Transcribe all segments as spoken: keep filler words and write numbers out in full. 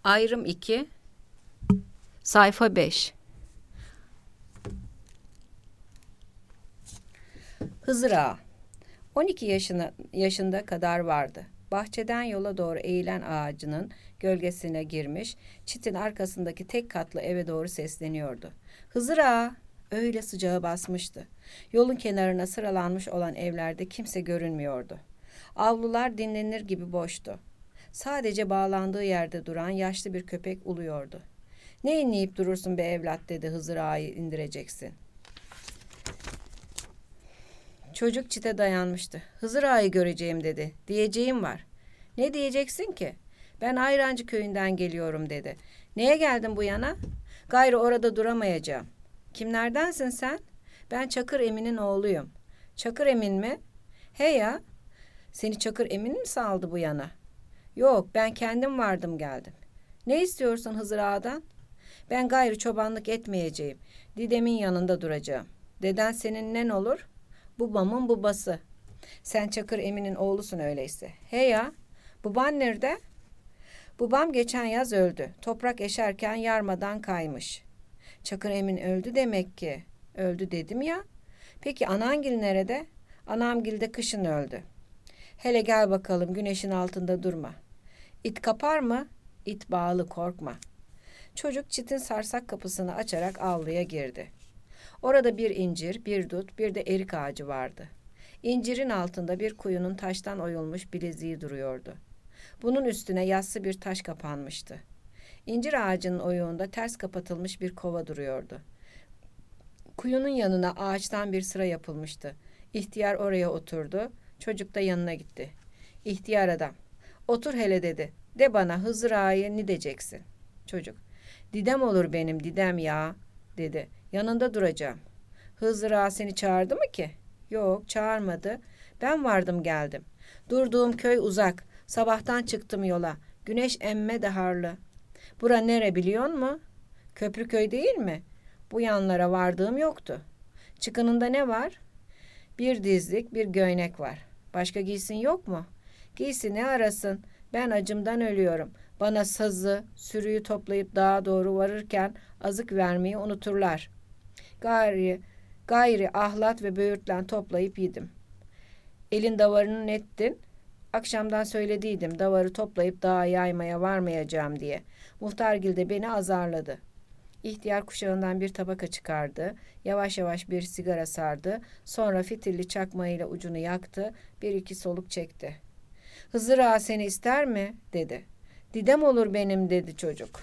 Ayrım iki, sayfa beş. Hızır Ağa on iki yaşına, yaşında kadar vardı. Bahçeden yola doğru eğilen ağacının gölgesine girmiş, çitin arkasındaki tek katlı eve doğru sesleniyordu. Hızır Ağa! Öyle sıcağı basmıştı. Yolun kenarına sıralanmış olan evlerde kimse görünmüyordu. Avlular dinlenir gibi boştu. Sadece bağlandığı yerde duran yaşlı bir köpek uluyordu. "Ne inleyip durursun be evlat?" dedi. "Hızır Ağa'yı indireceksin." Çocuk çite dayanmıştı. "Hızır Ağa'yı göreceğim" dedi. "Diyeceğim var." "Ne diyeceksin ki?" "Ben Ayrancı köyünden geliyorum" dedi. "Neye geldin bu yana?" "Gayrı orada duramayacağım." "Kimlerdensin sen?" "Ben Çakır Emin'in oğluyum." "Çakır Emin mi?" "He ya." "Seni Çakır Emin mi saldı bu yana?" "Yok, ben kendim vardım geldim." "Ne istiyorsun Hızır Ağa'dan?" "Ben gayrı çobanlık etmeyeceğim. Didemin yanında duracağım." "Deden senin nen olur?" "Babamın babası." "Sen Çakır Emin'in oğlusun öyleyse." "He ya." "Baban nerede?" "Babam geçen yaz öldü. Toprak eşerken yarmadan kaymış." "Çakır Emin öldü demek ki." "Öldü dedim ya." "Peki anangil nerede?" "Anamgil de kışın öldü." "Hele gel bakalım, güneşin altında durma." "İt kapar mı?" "İt bağlı, korkma." Çocuk çitin sarsak kapısını açarak avluya girdi. Orada bir incir, bir dut, bir de erik ağacı vardı. İncirin altında bir kuyunun taştan oyulmuş bileziği duruyordu. Bunun üstüne yassı bir taş kapanmıştı. İncir ağacının oyuğunda ters kapatılmış bir kova duruyordu. Kuyunun yanına ağaçtan bir sıra yapılmıştı. İhtiyar oraya oturdu, çocuk da yanına gitti. "İhtiyar adam, otur hele" dedi. "De bana Hızır Ağa'ya ne diyeceksin?" Çocuk, "Didem olur benim didem ya" dedi. "Yanında duracağım." "Hızır Ağa seni çağırdı mı ki?" "Yok, çağırmadı. Ben vardım geldim. Durduğum köy uzak. Sabahtan çıktım yola. Güneş emme de harlı." "Bura nere biliyor mu?" "Köprüköy değil mi?" "Bu yanlara vardığım yoktu." "Çıkınında ne var?" "Bir dizlik, bir göynek var." "Başka giysin yok mu?" "Giysi ne arasın? Ben acımdan ölüyorum. Bana sazı, sürüyü toplayıp dağa doğru varırken azık vermeyi unuturlar. Gayri, gayri ahlat ve böğürtlen toplayıp yedim." "Elin davarını nettin?" "Akşamdan söylediydim davarı toplayıp dağa yaymaya varmayacağım diye. Muhtargil de beni azarladı." İhtiyar kuşağından bir tabaka çıkardı. Yavaş yavaş bir sigara sardı. Sonra fitilli çakmağıyla ucunu yaktı. Bir iki soluk çekti. "Hızır Ağa seni ister mi?" dedi. "Didem olur benim" dedi çocuk.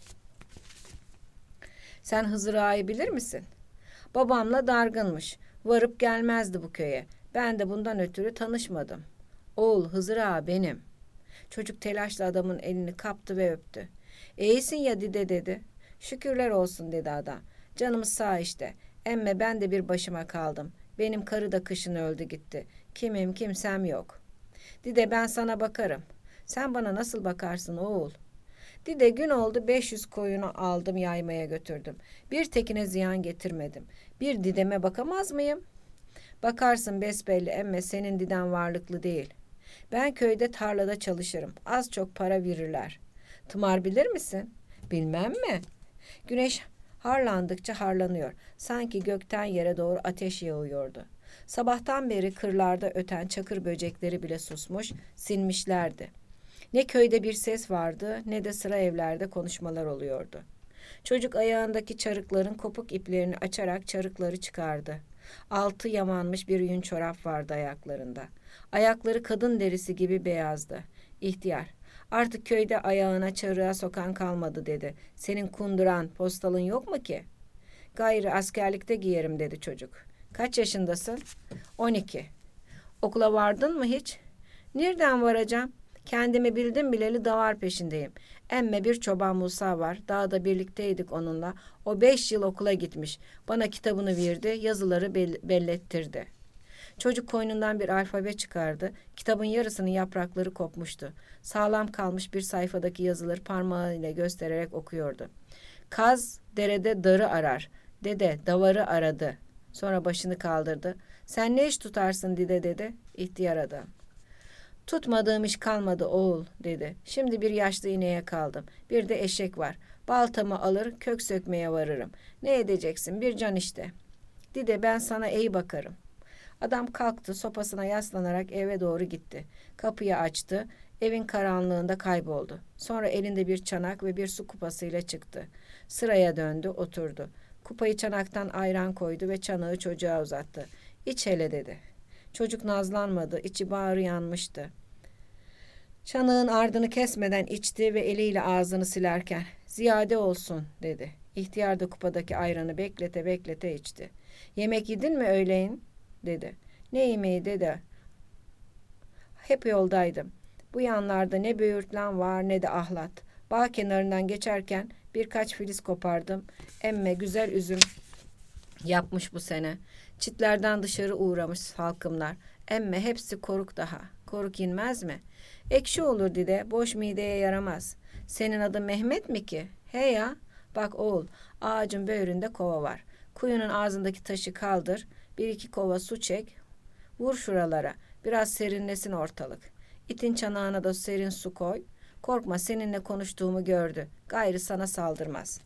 "Sen Hızır Ağa'yı bilir misin?" "Babamla dargınmış. Varıp gelmezdi bu köye. Ben de bundan ötürü tanışmadım." "Oğul Hızır Ağa benim." Çocuk telaşla adamın elini kaptı ve öptü. "İyisin ya dide" dedi. "Şükürler olsun" dedi adam. "Canımız sağ işte. Emme ben de bir başıma kaldım. Benim karı da kışın öldü gitti. Kimim kimsem yok." "Dide ben sana bakarım." "Sen bana nasıl bakarsın oğul?" "Dide gün oldu beş yüz koyunu aldım yaymaya götürdüm. Bir tekine ziyan getirmedim. Bir dideme bakamaz mıyım?" "Bakarsın besbelli emme senin diden varlıklı değil." "Ben köyde tarlada çalışırım. Az çok para verirler." "Tımar bilir misin?" "Bilmem mi?" Güneş harlandıkça harlanıyor. Sanki gökten yere doğru ateş yağıyordu. Sabahtan beri kırlarda öten çakır böcekleri bile susmuş, sinmişlerdi. Ne köyde bir ses vardı, ne de sıra evlerde konuşmalar oluyordu. Çocuk ayağındaki çarıkların kopuk iplerini açarak çarıkları çıkardı. Altı yamanmış bir yün çorap vardı ayaklarında. Ayakları kadın derisi gibi beyazdı. İhtiyar, "Artık köyde ayağına çarığa sokan kalmadı" dedi. "Senin kunduran, postalın yok mu ki?" "Gayrı askerlikte giyerim" dedi çocuk. "Kaç yaşındasın?" "On iki." "Okula vardın mı hiç?" "Nereden varacağım? Kendimi bildim bileli davar peşindeyim. Emme bir çoban Musa var. Dağda birlikteydik onunla. O beş yıl okula gitmiş. Bana kitabını verdi, yazıları bellettirdi." Çocuk koynundan bir alfabe çıkardı. Kitabın yarısının yaprakları kopmuştu. Sağlam kalmış bir sayfadaki yazıları parmağıyla göstererek okuyordu. "Kaz derede darı arar. Dede davarı aradı." Sonra başını kaldırdı. "Sen ne iş tutarsın dide" dedi. İhtiyar adam. Tutmadığım iş kalmadı oğul dedi. Şimdi bir yaşlı ineğe kaldım. Bir de eşek var. Baltamı alır kök sökmeye varırım. Ne edeceksin bir can işte. Dide ben sana iyi bakarım. Adam kalktı sopasına yaslanarak eve doğru gitti. Kapıyı açtı. Evin karanlığında kayboldu. Sonra elinde bir çanak ve bir su kupasıyla çıktı. Sıraya döndü oturdu. Kupayı çanaktan ayran koydu ve çanağı çocuğa uzattı. İç hele dedi. Çocuk nazlanmadı. İçi bağrı yanmıştı. Çanağın ardını kesmeden içti ve eliyle ağzını silerken ziyade olsun dedi. İhtiyar da kupadaki ayranı beklete beklete içti. Yemek yedin mi öğleyin dedi. Ne yemeği dede? Hep yoldaydım. Bu yanlarda ne böğürtlen var ne de ahlat. Bağ kenarından geçerken birkaç filiz kopardım. Emme güzel üzüm yapmış bu sene. Çitlerden dışarı uğramış salkımlar. Emme hepsi koruk daha. Koruk inmez mi? Ekşi olur dide, boş mideye yaramaz. Senin adın Mehmet mi ki? He ya, bak oğul, ağacın böğründe kova var. Kuyunun ağzındaki taşı kaldır, bir iki kova su çek, vur şuralara, biraz serinlesin ortalık. İtin çanağına da serin su koy. Korkma seninle konuştuğumu gördü. Gayrı sana saldırmaz.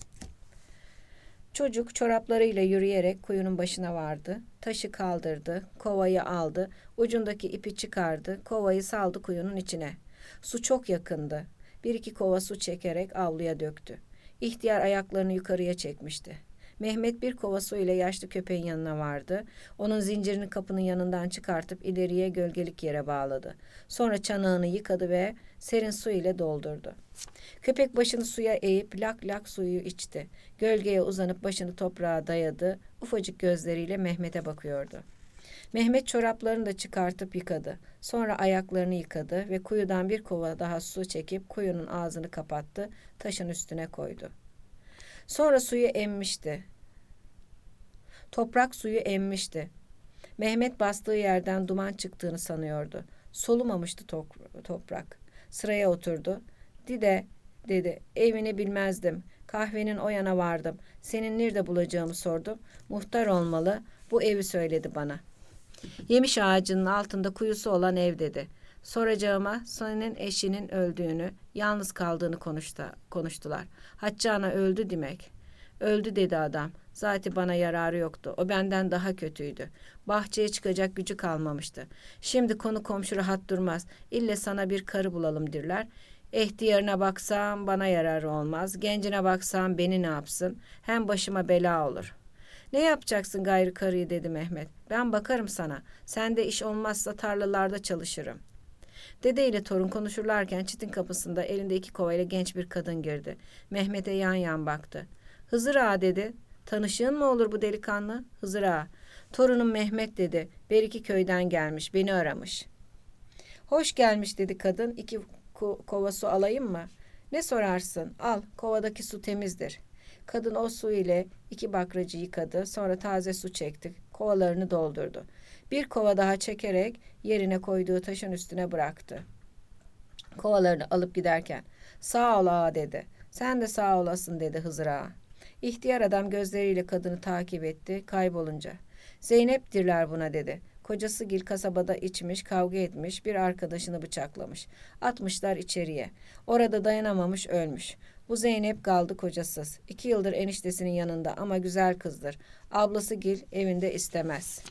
Çocuk çoraplarıyla yürüyerek kuyunun başına vardı. Taşı kaldırdı, kovayı aldı, ucundaki ipi çıkardı, kovayı saldı kuyunun içine. Su çok yakındı. Bir iki kova su çekerek avluya döktü. İhtiyar ayaklarını yukarıya çekmişti. Mehmet bir kova su ile yaşlı köpeğin yanına vardı. Onun zincirini kapının yanından çıkartıp ileriye gölgelik yere bağladı. Sonra çanağını yıkadı ve serin su ile doldurdu. Köpek başını suya eğip lak lak suyu içti. Gölgeye uzanıp başını toprağa dayadı. Ufacık gözleriyle Mehmet'e bakıyordu. Mehmet çoraplarını da çıkartıp yıkadı. Sonra ayaklarını yıkadı ve kuyudan bir kova daha su çekip kuyunun ağzını kapattı. Taşın üstüne koydu. Sonra suyu emmişti. Toprak suyu emmişti. Mehmet bastığı yerden duman çıktığını sanıyordu. Solumamıştı toprak. Sıraya oturdu. Dide dedi. Evini bilmezdim. Kahvenin o yana vardım. Senin nerede bulacağımı sordum. Muhtar olmalı. Bu evi söyledi bana. Yemiş ağacının altında kuyusu olan ev dedi. Soracağıma senin eşinin öldüğünü, yalnız kaldığını konuştu, konuştular. Hacı ana öldü demek. Öldü dedi adam. Zaten bana yararı yoktu. O benden daha kötüydü. Bahçeye çıkacak gücü kalmamıştı. Şimdi konu komşu rahat durmaz. İlle sana bir karı bulalım dirler. İhtiyarına baksam bana yararı olmaz. Gencine baksam beni ne yapsın? Hem başıma bela olur. Ne yapacaksın gayrı karıyı dedi Mehmet. Ben bakarım sana. Sende iş olmazsa tarlalarda çalışırım. Dede ile torun konuşurlarken çitin kapısında elinde iki kovayla genç bir kadın girdi. Mehmet'e yan yan baktı. Hızır ağa dedi. Tanışığın mı olur bu delikanlı? Hızır ağa. Torunum Mehmet dedi. Beriki köyden gelmiş. Beni aramış. Hoş gelmiş dedi kadın. İki ko- kova su alayım mı? Ne sorarsın? Al. Kovadaki su temizdir. Kadın o su ile iki bakracı yıkadı. Sonra taze su çekti. Kovalarını doldurdu. Bir kova daha çekerek yerine koyduğu taşın üstüne bıraktı. Kovalarını alıp giderken sağ ol ağa dedi. Sen de sağ olasın dedi Hızır ağa. İhtiyar adam gözleriyle kadını takip etti kaybolunca. Zeynep'tirler buna dedi. Kocası Gil kasabada içmiş, kavga etmiş, bir arkadaşını bıçaklamış. Atmışlar içeriye. Orada dayanamamış, ölmüş. Bu Zeynep kaldı kocasız. İki yıldır eniştesinin yanında ama güzel kızdır. Ablası Gil evinde istemez.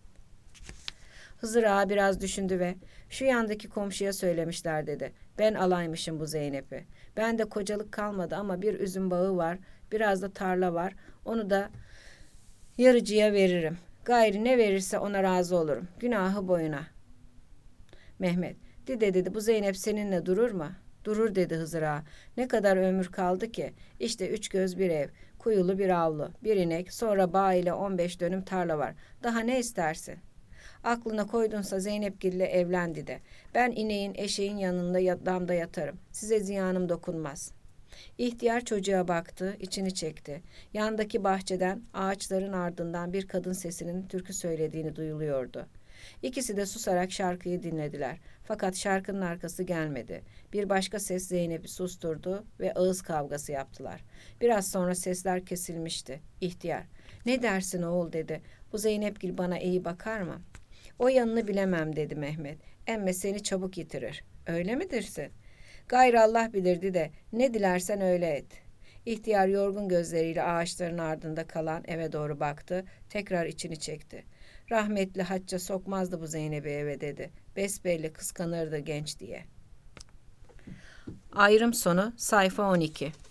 Hızır ağa biraz düşündü ve şu yandaki komşuya söylemişler dedi. Ben alaymışım bu Zeynep'i. Ben de kocalık kalmadı ama bir üzüm bağı var, biraz da tarla var. Onu da yarıcıya veririm. Gayri ne verirse ona razı olurum. Günahı boyuna. Mehmet, dide dedi bu Zeynep seninle durur mu? Durur dedi Hızır ağa. Ne kadar ömür kaldı ki? İşte üç göz bir ev, kuyulu bir avlu, bir inek, sonra bağ ile on beş dönüm tarla var. Daha ne istersin? Aklına koydunsa Zeynepgil'le evlendi de. Ben ineğin eşeğin yanında damda yatarım. Size ziyanım dokunmaz. İhtiyar çocuğa baktı, içini çekti. Yandaki bahçeden ağaçların ardından bir kadın sesinin türkü söylediğini duyuluyordu. İkisi de susarak şarkıyı dinlediler. Fakat şarkının arkası gelmedi. Bir başka ses Zeynep'i susturdu ve ağız kavgası yaptılar. Biraz sonra sesler kesilmişti. İhtiyar, ne dersin oğul dedi. Bu Zeynepgil bana iyi bakar mı? O yanını bilemem dedi Mehmet. Emme seni çabuk yitirir. Öyle mi dersin? Gayrı Allah bilirdi de ne dilersen öyle et. İhtiyar yorgun gözleriyle ağaçların ardında kalan eve doğru baktı. Tekrar içini çekti. Rahmetli Hacca sokmazdı bu Zeynep'i eve dedi. Besbelli kıskanırdı genç diye. Ayrım sonu sayfa on iki.